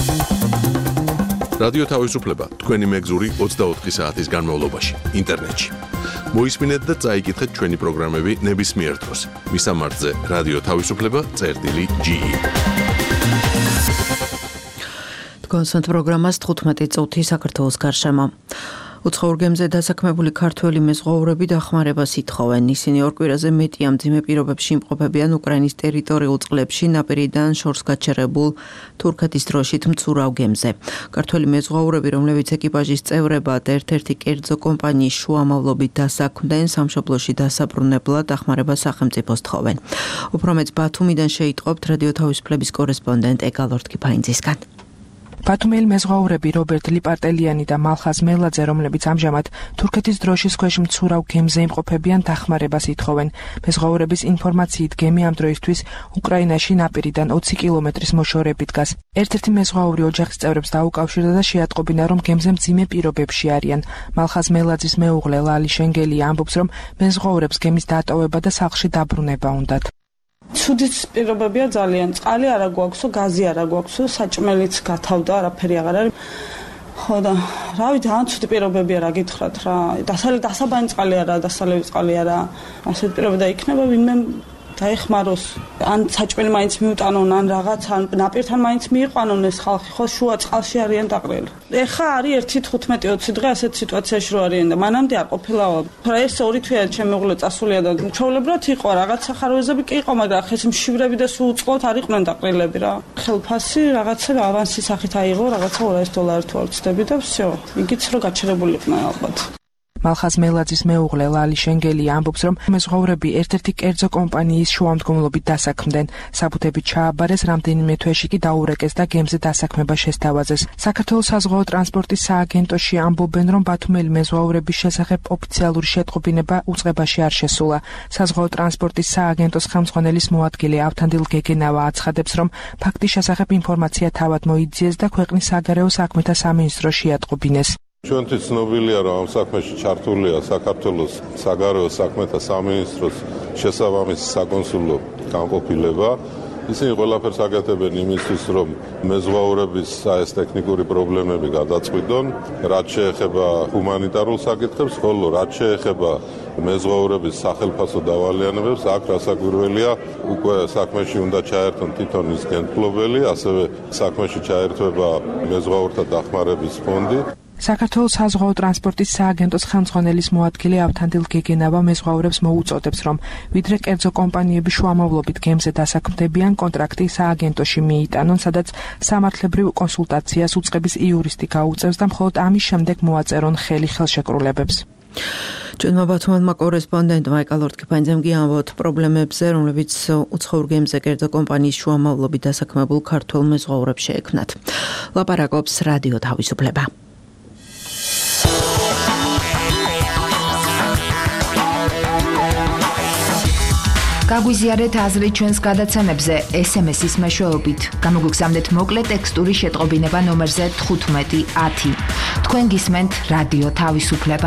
რადიო თავისუფლება თქვენი მეგზური ოცდაოთხი საათის განმავლობაში ინტერნეტში. მოისმინეთ და წაიკითხეთ ჩვენი პროგრამები ნებისმიერ დროს. მისამართზე რადიო თავისუფლება წერტილი ჯი. თქვენს პროგრამას თხუთმეტი წუთი საქართველოს გარშემო. უცხოურ გემზე დასაქმებული ქართველი მეზღვაურები დახმარებას ითხოვენ. ისინი ორ კვირაზე მეტი ამ მძიმე პირობებში იმყოფებიან უკრაინის ტერიტორიულ წყლებში ნაპირიდან შორს გაჩერებულ თურქეთის დროშით მცურავ გემზე. ქართველი მეზღვაურები, რომლებიც ეკიპაჟის წევრებად ერთ-ერთი კერძო კომპანიის შუამავლობით დასაქმდნენ, სამშობლოში დასაბრუნებლად დახმარებას სახელმწიფოს თხოვენ. უფრო მეც ბათუმიდან შეიტყობთ რადიო თავისუფლების კორესპონდენტ ეგალორთ კიფაინძისგან. ბათუმელი მეზღვაურები რობერტ ლიპარტელიანი და მალხაზ მელაძე, რომლებიც ამჟამად თურქეთის დროშის ქვეშ მცურავ გემზე იმყოფებიან, დახმარებას ითხოვენ. მეზღვაურების ინფორმაციით გემი ამ დროისთვის უკრაინაში ნაპირიდან ოცი კილომეტრის მოშორებით დგას. ერთ-ერთი მეზღვაური ოჯახის წევრებს დაუკავშირდა და შეატყობინა, რომ გემზე მძიმე პირობებში არიან. მალხაზ მელაძის მეუღლე ლალი შენგელი ამბობს, რომ მეზღვაურებს გემის დატოვება და სახლში დაბრუნება უნდათ. ცუდი პირობებია ძალიან. წყალი არა გვაქვსო, გაზი არა გვაქვსო, საჭმელიც გათავდა, არაფერი აღარ არის. ხო და რავი, ძალიან ცუდი პირობებია, რა გითხრათ რა. დასალე დასაბანი წყალი არა, დასალევი წყალი არა. ასეთ პირობები და იქნება ვინმე დაეხმაროს. ან საჭმელი მაინც მიუტანონ, ან რაღაც, ან ნაპირთან მაინც მიიყვანონ ეს ხალხი, ხო შუა წყალში არიან დაყრილი. ეხა არის ერთი თხუთმეტი ოცი დღე ასეთ სიტუაციაში რო არიან და მანამდე არ ყოფილაო. ეს ორი თვეა ჩემი მეუღლე წასულია და ჩვეულებრივად იყო რაღაც სახაროებები კი იყო, მაგრამ ხეს მშივრები და სულ უწყლოდ არ იყვნენ დაყრილები რა. ხელფასი რაღაცა ავანსი სახით აიღო, რაღაცა ორასი დოლარი თუ არ ვცდები და всё. იგიც რო გაჩერებული იყვნენ ალბათ. მალხაზ მელაძის მეუღლე ლალი შენგელი ამბობს, რომ მეზღვაურები ერთ-ერთი კერძო კომპანიის შუამდგომლობით დასაქმდნენ. საბუთები ჩააბარეს, რამდენიმე თვეში კი დაურეკეს და გემზე დასაქმება შესთავაზეს. საქართველოს საზღვაო ტრანსპორტის სააგენტოში ამბობენ, რომ ბათუმელი მეზღვაურების შესახებ ოფიციალური შეტყობინება უწყებაში არ შესულა. საზღვაო ტრანსპორტის სააგენტოს ხელმძღვანელის მოადგილე ავთანდილ გეგენავა აცხადებს, რომ ფაქტის შესახებ ინფორმაცია თავად მოიძიეს და ქვეყნის საგარეო საქმეთა სამინისტროს შეატყობინეს. ჩვენთვის ცნობილია, რომ ამ საქმეში ჩართულია საქართველოს საგარეო საქმეთა სამინისტროს შესაბამისი საკონსულო განყოფილება. ისინი ყველაფერს აკეთებენ იმისთვის, რომ მეზღვაურების ეს ტექნიკური პრობლემები გადაწყვიტონ, რაც შეეხება ჰუმანიტარულ საკითხებს, ხოლო რაც შეეხება მეზღვაურების სახელფასო დავალიანებებს, აქ რასაკვირველია, უკვე საქმეში უნდა ჩაერთონ თვითონ ის გენდფლობელი, ასევე საქმეში ჩაერთვება მეზღვაურთა დახმარების ფონდი. საქართველოს საზღვაო ტრანსპორტის სააგენტოს ხელმძღვანელის მოადგილე ავთანდილ გეგენავა მეზღვაურებს მოუწოდებს, რომ ვიდრე კერძო კომპანიები შუამავლობით გემზე დასაქმდებიან, კონტრაქტი სააგენტოში მიიტანონ, სადაც სამართლებრივ კონსულტაციას უწყების იურისტი გაუწევს და მხოლოდ ამის შემდეგ მოაწერონ ხელი ხელშეკრულებებს. ჩვენმა ბათუმელმა კორესპონდენტმა ეგალორთ კიფაინძემ გიამბოთ პრობლემებზე, რომლებიც უცხოურ გემზე კერძო კომპანიის შუამავლობით დასაქმებულ ქართველ მეზღვაურებს შეექმნათ. ლაპარაკობს რადიო თავისუფლება. გაგვიზიარეთ აზრი ჩვენს გადაცემებზე ეს ემ ეს-ის მეშვეობით. გამოგვიგზავნეთ მოკლე ტექსტური შეტყობინება ნომერზე თხუთმეტი ათი. თქვენ გისმენთ რადიო თავისუფლება.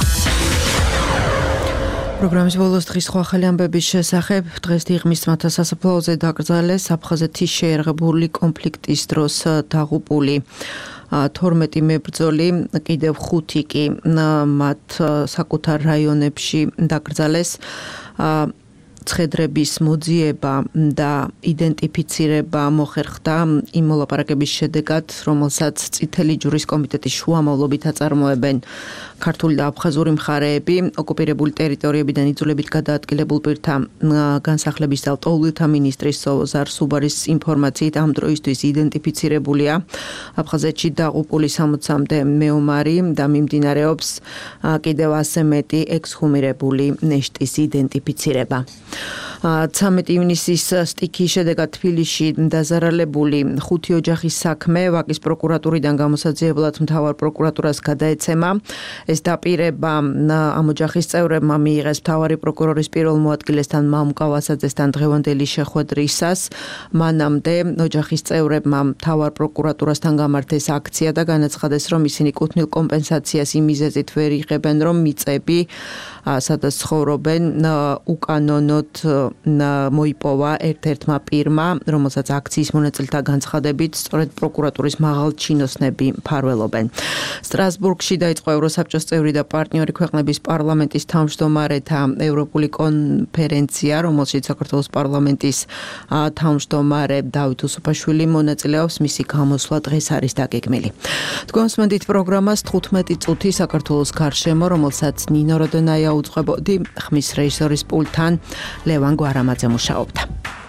პროგრამის ბოლოს დღის სხვა ახალი ამბების შესახებ. დღეს დიღმის ძმათა სასაფლაოზე დაკრძალეს აფხაზეთის შეიარაღებული კონფლიქტის დროს დაღუპული თორმეტი მებრძოლი, კიდევ ხუთი კი მათ საკუთარ რაიონებში დაკრძალეს. ცხედრების მოძიება და იდენტიფიცირება მოხერხდა იმ მოლაპარაკების შედეგად, რომელსაც წითელი ჯვრის კომიტეტის შუამავლობით აწარმოებენ ქართული და აფხაზური მხარეები, ოკუპირებული ტერიტორიებიდან იძულებით გადაადგილებულ პირთა განსახლების და ლტოლვილთა მინისტრის სოზარ სუბარის ინფორმაციით ამ დროისთვის იდენტიფიცირებულია აფხაზეთში დაღუპული სამოცამდე მეომარი და მიმდინარეობს კიდევ ასე მეტი ექსჰუმირებული ნეშტის იდენტიფიცირება. ცამეტი ივნისის სტიქიის შედეგად თბილისში დაზარალებული ხუთი ოჯახის საქმე ვაკის პროკურატურიდან გამოსაძიებლად მთავარ პროკურატურას გადაეცემა. ეს დაპირება ამ ოჯახის წევრებმა მიიღეს მთავარი პროკურორის პირველ მოადგილესთან მამუკა ვასაძესთან დღევანდელი შეხვედრისას. მანამდე ოჯახის წევრებმა მთავარ პროკურატურასთან გამართეს აქცია და განაცხადეს, რომ ისინი კუთვნილ კომპენსაციას იმ მიზეზით ვერ იღებენ, რომ მიწები სადაც ცხოვრობენ უკანონოდ მოიპოვა ერთ-ერთმა პირმა, რომელსაც აქციის მონაწილეთა განცხადებით სწორედ პროკურატურის მაღალ ჩინოსნები მფარველობენ. სტრასბურგში დაიწყო ევროსაბჭოს წევრი და პარტნიორი ქვეყნების პარლამენტის თავმჯდომარეთა ევროპული კონფერენცია, რომელშიც საქართველოს პარლამენტის თავმჯდომარე დავით უსუფაშვილი მონაწილეობს. მისი გამოსვლა დღეს არის დაგეგმილი. თქვენს მოდით პროგრამას თხუთმეტი წუთი საქართველოს გარშემო, რომელსაც ნინო როდონაია უძღვებოდი, ხმის რეჟისორის პულტთან ლევან გვარამაძე მუშაობდა.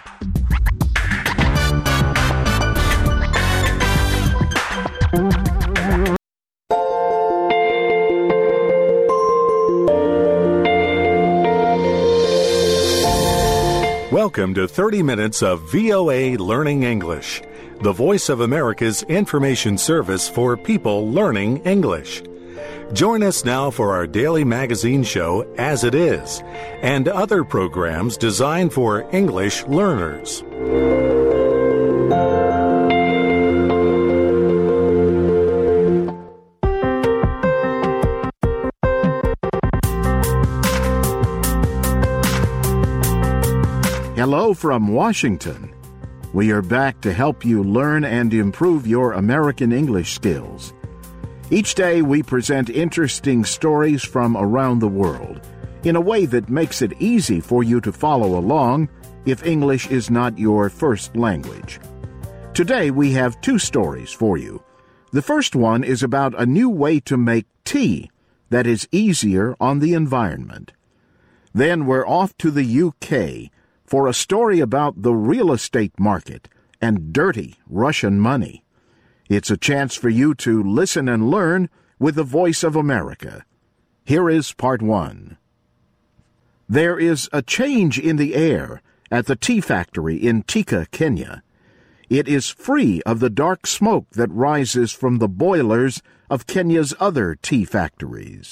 Welcome to thirty minutes of V O A Learning English, the voice of America's information service for people learning English. Join us now for our daily magazine show, As It Is, and other programs designed for English learners. Hello from Washington. We are back to help you learn and improve your American English skills. Each day we present interesting stories from around the world in a way that makes it easy for you to follow along if English is not your first language. Today we have two stories for you. The first one is about a new way to make tea that is easier on the environment. Then we're off to the U K for a story about the real estate market and dirty Russian money. It's a chance for you to listen and learn with the Voice of America. Here is part one. There is a change in the air at the tea factory in Thika, Kenya. It is free of the dark smoke that rises from the boilers of Kenya's other tea factories.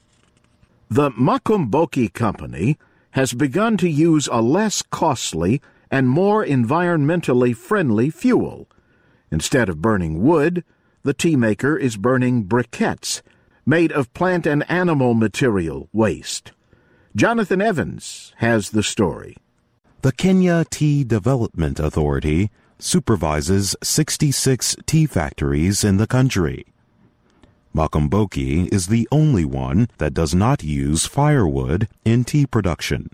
The Makomboki Company has begun to use a less costly and more environmentally friendly fuel. Instead of burning wood, the tea maker is burning briquettes made of plant and animal material waste. Jonathan Evans has the story. The Kenya Tea Development Authority supervises sixty-six tea factories in the country. Makomboki is the only one that does not use firewood in tea production.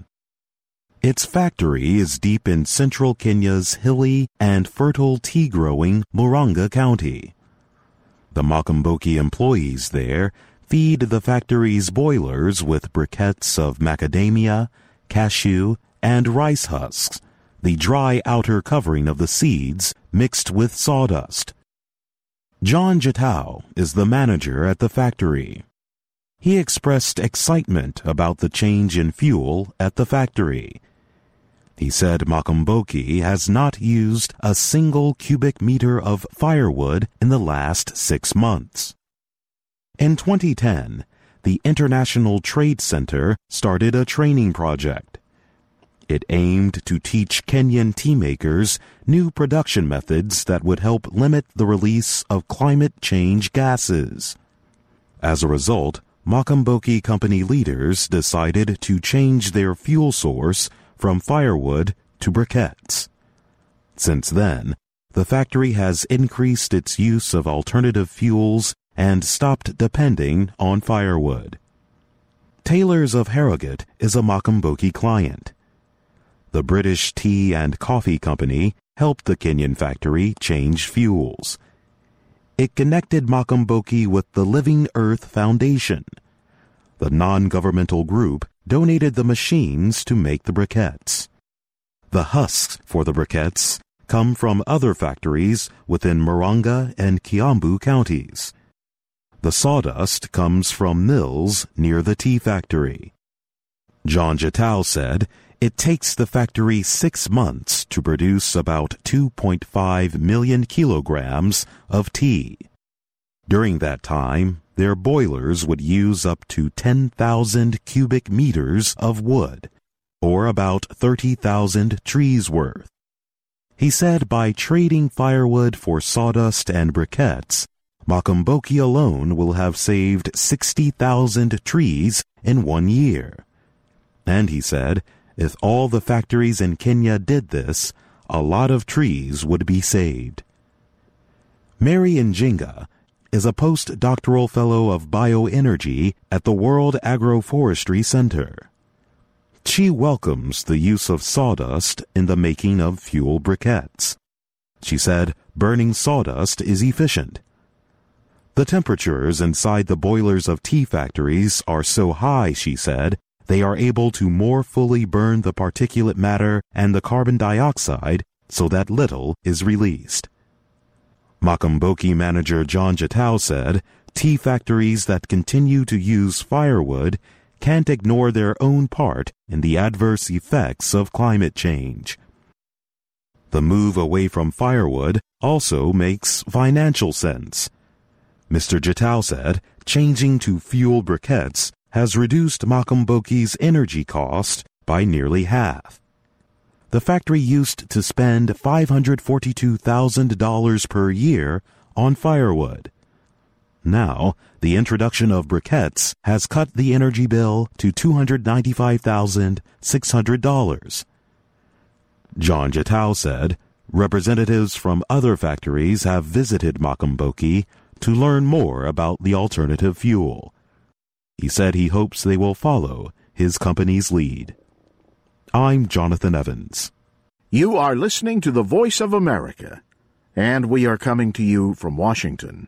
Its factory is deep in central Kenya's hilly and fertile tea-growing Murang'a County. The Makomboki employees there feed the factory's boilers with briquettes of macadamia, cashew, and rice husks, the dry outer covering of the seeds mixed with sawdust. John Jatau is the manager at the factory. He expressed excitement about the change in fuel at the factory. He said Makomboki has not used a single cubic meter of firewood in the last six months. In twenty ten, the International Trade Center started a training project. It aimed to teach Kenyan tea makers new production methods that would help limit the release of climate change gases. As a result, Makomboki Company leaders decided to change their fuel source from firewood to briquettes. Since then, the factory has increased its use of alternative fuels and stopped depending on firewood. Taylors of Harrogate is a Makomboki client. The British Tea and Coffee Company helped the Kenyan factory change fuels. It connected Makomboki with the Living Earth Foundation. The non-governmental group donated the machines to make the briquettes. The husks for the briquettes come from other factories within Murang'a and Kiambu counties. The sawdust comes from mills near the tea factory. John Jatau said it takes the factory six months to produce about two point five million kilograms of tea. During that time, their boilers would use up to ten thousand cubic meters of wood, or about thirty thousand trees worth. He said by trading firewood for sawdust and briquettes, Makomboki alone will have saved sixty thousand trees in one year. And he said, if all the factories in Kenya did this, a lot of trees would be saved. Mary Njinga is a postdoctoral fellow of bioenergy at the World Agroforestry Center. She welcomes the use of sawdust in the making of fuel briquettes. She said burning sawdust is efficient. The temperatures inside the boilers of tea factories are so high, she said, they are able to more fully burn the particulate matter and the carbon dioxide so that little is released. Makamboki manager John Jatau said tea factories that continue to use firewood can't ignore their own part in the adverse effects of climate change. The move away from firewood also makes financial sense. Mister Jatau said changing to fuel briquettes has reduced Makamboki's energy cost by nearly half. The factory used to spend five hundred forty-two thousand dollars per year on firewood. Now, the introduction of briquettes has cut the energy bill to two hundred ninety-five thousand six hundred dollars. John Jatau said representatives from other factories have visited Makamboki to learn more about the alternative fuel. He said he hopes they will follow his company's lead. I'm Jonathan Evans. You are listening to the Voice of America, and we are coming to you from Washington.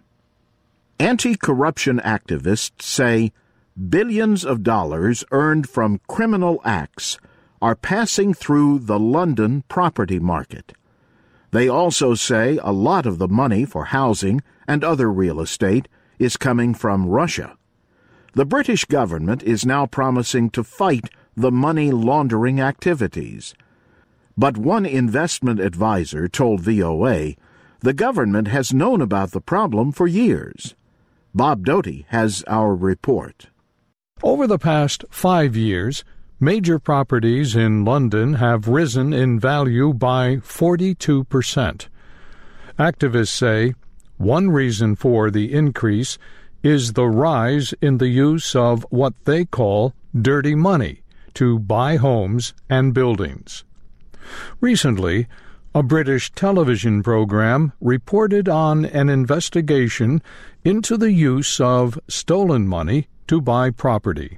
Anti-corruption activists say billions of dollars earned from criminal acts are passing through the London property market. They also say a lot of the money for housing and other real estate is coming from Russia. The British government is now promising to fight the money laundering activities. But one investment advisor told V O A the government has known about the problem for years. Bob Doty has our report. Over the past five years, major properties in London have risen in value by forty-two percent. Activists say one reason for the increase is the rise in the use of what they call dirty money to buy homes and buildings. Recently, a British television program reported on an investigation into the use of stolen money to buy property.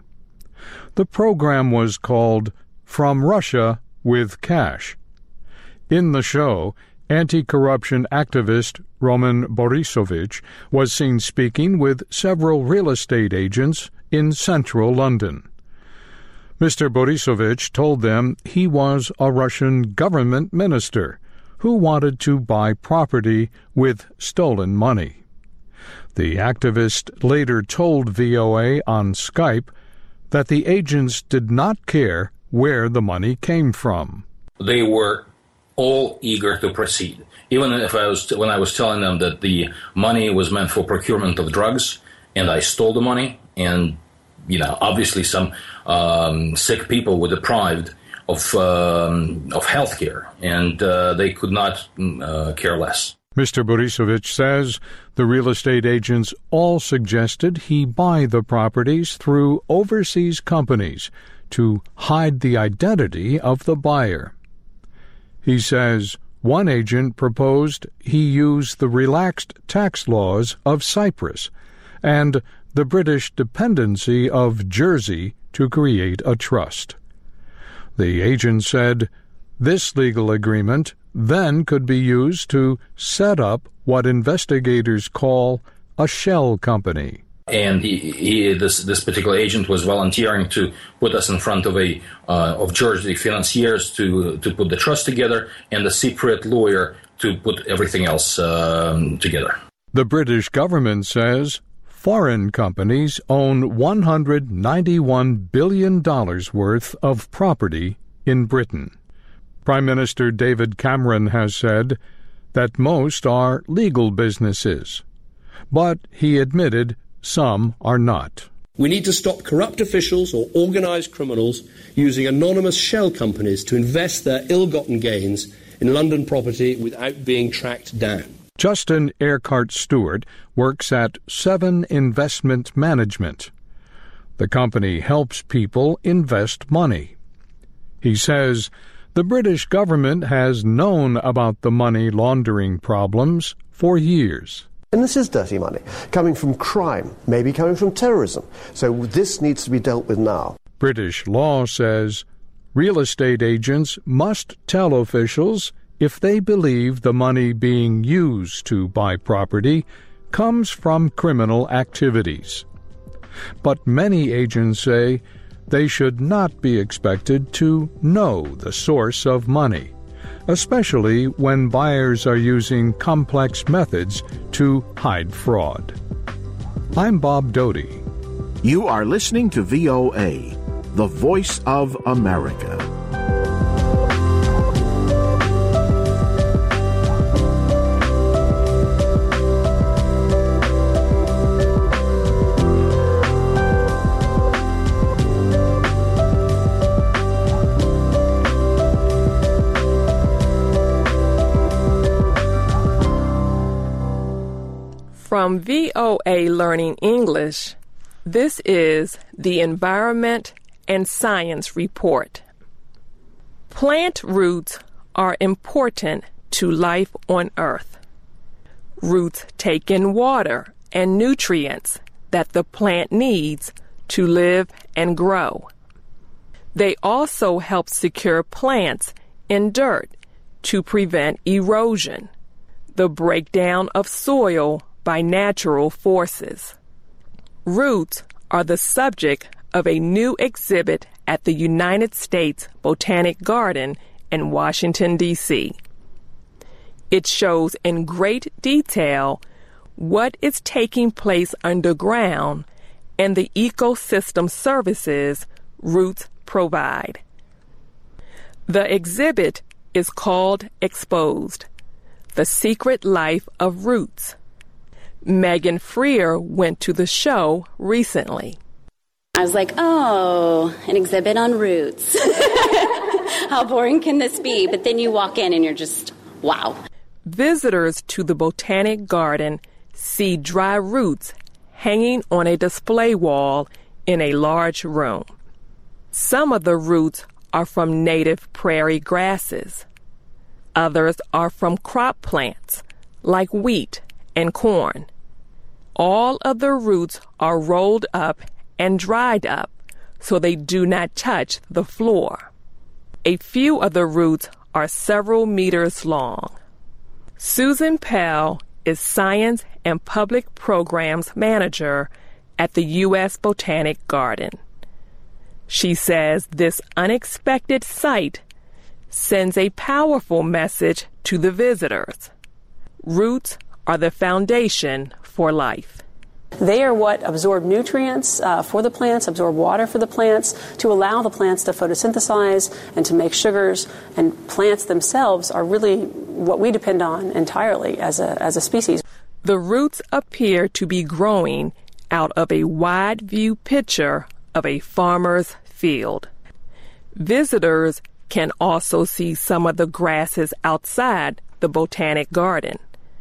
The program was called From Russia with Cash. In the show, anti-corruption activist Roman Borisovich was seen speaking with several real estate agents in central London. Mister Borisovich told them he was a Russian government minister who wanted to buy property with stolen money. The activist later told V O A on Skype that the agents did not care where the money came from. They were all eager to proceed. Even if I was, when I was telling them that the money was meant for procurement of drugs, and I stole the money, and you know, obviously some um, sick people were deprived of um, of health care, and uh, they could not uh, care less. Mister Borisovich says the real estate agents all suggested he buy the properties through overseas companies to hide the identity of the buyer. He says one agent proposed he use the relaxed tax laws of Cyprus and the British dependency of Jersey to create a trust. The agent said this legal agreement then could be used to set up what investigators call a shell company. And he, he this this particular agent was volunteering to put us in front of a uh, of Jersey financiers to to put the trust together, and a secret lawyer to put everything else um, together. The British government says foreign companies own one hundred ninety-one billion dollars worth of property in Britain. Prime Minister David Cameron has said that most are legal businesses, but he admitted some are not. We need to stop corrupt officials or organised criminals using anonymous shell companies to invest their ill-gotten gains in London property without being tracked down. Justin Urquhart Stewart works at Seven Investment Management. The company helps people invest money. He says the British government has known about the money laundering problems for years. And this is dirty money, coming from crime, maybe coming from terrorism. So this needs to be dealt with now. British law says real estate agents must tell officials if they believe the money being used to buy property comes from criminal activities. But many agents say they should not be expected to know the source of money, especially when buyers are using complex methods to hide fraud. I'm Bob Doty. You are listening to V O A, the voice of America. From V O A Learning English, this is the Environment and Science Report. Plant roots are important to life on Earth. Roots take in water and nutrients that the plant needs to live and grow. They also help secure plants in dirt to prevent erosion, the breakdown of soil by natural forces. Roots are the subject of a new exhibit at the United States Botanic Garden in Washington, D C It shows in great detail what is taking place underground and the ecosystem services roots provide. The exhibit is called Exposed: The Secret Life of Roots. Megan Freer went to the show recently. I was like, oh, an exhibit on roots. How boring can this be? But then you walk in and you're just, wow. Visitors to the Botanic Garden see dry roots hanging on a display wall in a large room. Some of the roots are from native prairie grasses. Others are from crop plants like wheat and corn. All of the roots are rolled up and dried up so they do not touch the floor. A few of the roots are several meters long. Susan Pell is Science and Public Programs Manager at the U S Botanic Garden. She says this unexpected sight sends a powerful message to the visitors. Roots are the foundation for life. They are what absorb nutrients uh, for the plants, absorb water for the plants, to allow the plants to photosynthesize and to make sugars. And plants themselves are really what we depend on entirely as a, as a species. The roots appear to be growing out of a wide view picture of a farmer's field. Visitors can also see some of the grasses outside the Botanic Garden.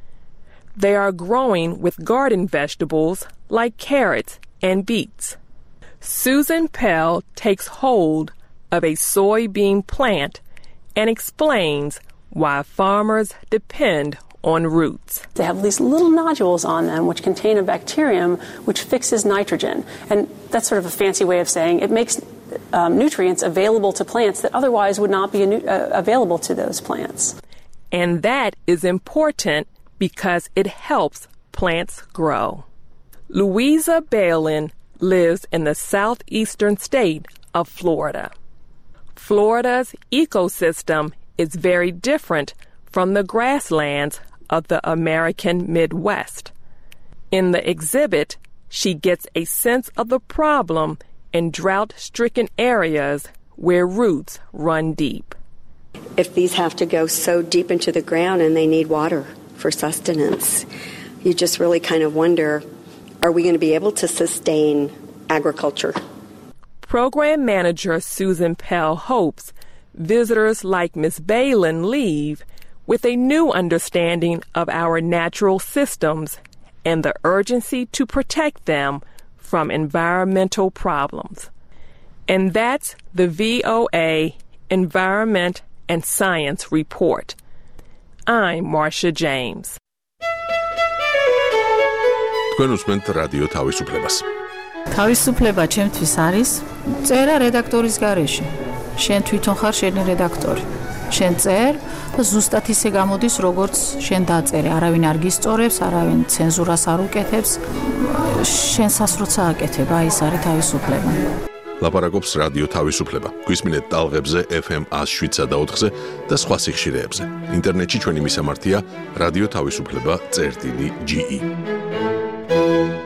They are growing with garden vegetables like carrots and beets. Susan Pell takes hold of a soybean plant and explains why farmers depend on roots. They have these little nodules on them which contain a bacterium which fixes nitrogen. And that's sort of a fancy way of saying it makes um, nutrients available to plants that otherwise would not be uh, available to those plants. And that is important because it helps plants grow. Louisa Balin lives in the southeastern state of Florida. Florida's ecosystem is very different from the grasslands of the American Midwest. In the exhibit, she gets a sense of the problem in drought-stricken areas where roots run deep. If these have to go so deep into the ground and they need water for sustenance, you just really kind of wonder, are we going to be able to sustain agriculture? Program Manager Susan Pell hopes visitors like Miz Balin leave with a new understanding of our natural systems and the urgency to protect them from environmental problems. And that's the V O A Environment and Science Report. I'm Marcia James. თქვენ უსმენთ რადიო თავისუფლებას. თავისუფლება ჩემთვის არის წერა რედაქტორის გარეშე. შენ თვითონ ხარ შენი რედაქტორი. შენ წერ და ზუსტად ისე გამოდის, როგორც შენ დაწერე. არავინ არ გისწორებს, არავინ ცენზურას არ უკეთებს. შენსას როცა აკეთებ, აი ეს არის თავისუფლება. ლაპარაკობს რადიო თავისუფლება. გვისმინეთ ტალღებზე ეფ ემ one oh seven და ოთხზე და სხვა სიხშირეებზე. ინტერნეტში ჩვენი მისამართია რადიო თავისუფლება წერტილი ჯი ი.